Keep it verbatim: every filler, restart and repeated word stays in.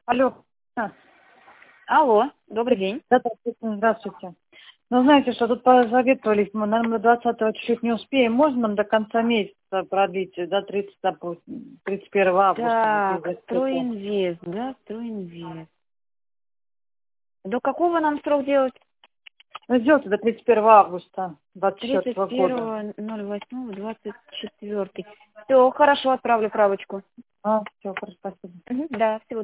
Алло. А, Алло, добрый день. да, здравствуйте. Здравствуйте. Ну, знаете, что тут посоветовались, мы, наверное, до двадцатого чуть-чуть не успеем. Можно нам до конца месяца продлить, до тридцатого, допустим, тридцать первого августа? Вот, Так, из-за этого. Стройинвест, да, Стройинвест. До какого нам срок делать? Ну, сделайте до тридцать первого августа двадцать тридцать четвёртого года. первого ноль восьмого двадцать четвёртый. Все, хорошо, отправлю правочку. А, все, хорошо, спасибо. Мгм, да, всего